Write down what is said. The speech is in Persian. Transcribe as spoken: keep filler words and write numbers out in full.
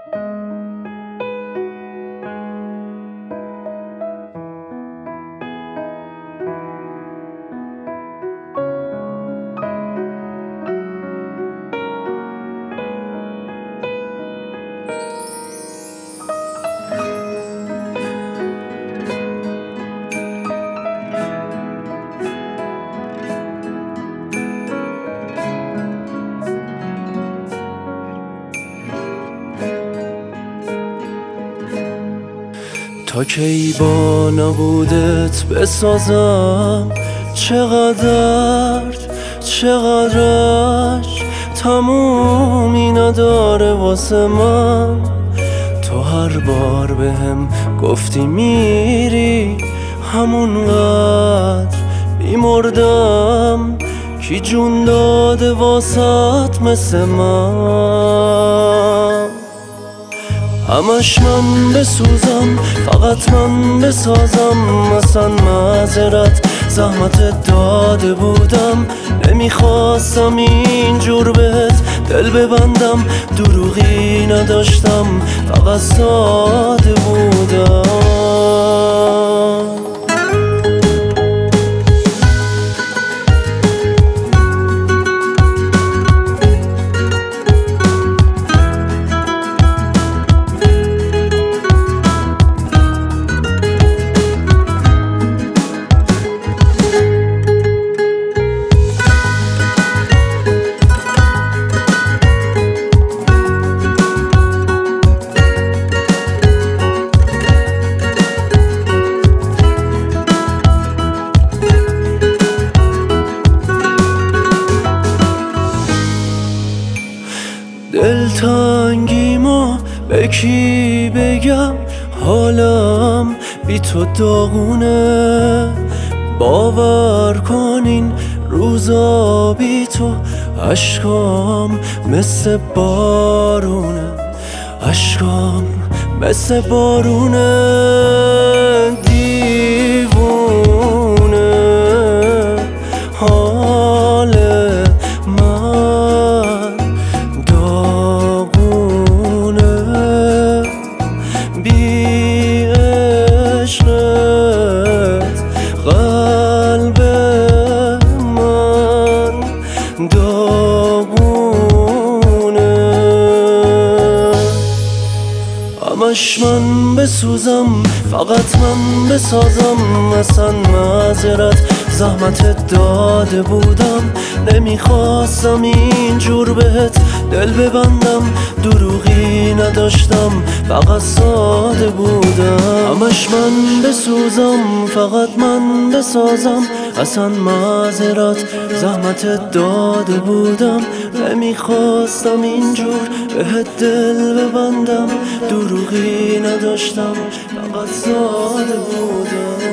تا کی با نبودت بسازم، چقدر چقدرش تمومی نداره واسه من. تو هر بار بهم گفتی میری، همونقدر بیمردم. کی جون داده واسط مثل من؟ همش من بسوزم، فقط من بسازم. اصلا معذرت زحمت داده بودم، نمیخواستم اینجور بهت دل ببندم. دروغی نداشتم، فقط ساده بودم. دلتنگیمو به کی بگم؟ حالم بی تو داغونه. باور کن روزا بی تو عشقام مثل بارونه، عشقام مثل بارونه. دیوونه حال من، داغونه بی عشقت. قلب من داغونه. همش من بسوزم، فقط من بسازم. اصلا معذرت زحمت داده بودم، نمیخواستم اینجور بهت دل ببندم. دروغی نداشتم، فقط ساده بودم. همش من بسوزم، فقط من بسازم. اصلا معذرت زحمت داده بودم، نمیخواستم اینجور بهت دل ببندم. دروغی نداشتم، فقط ساده بودم.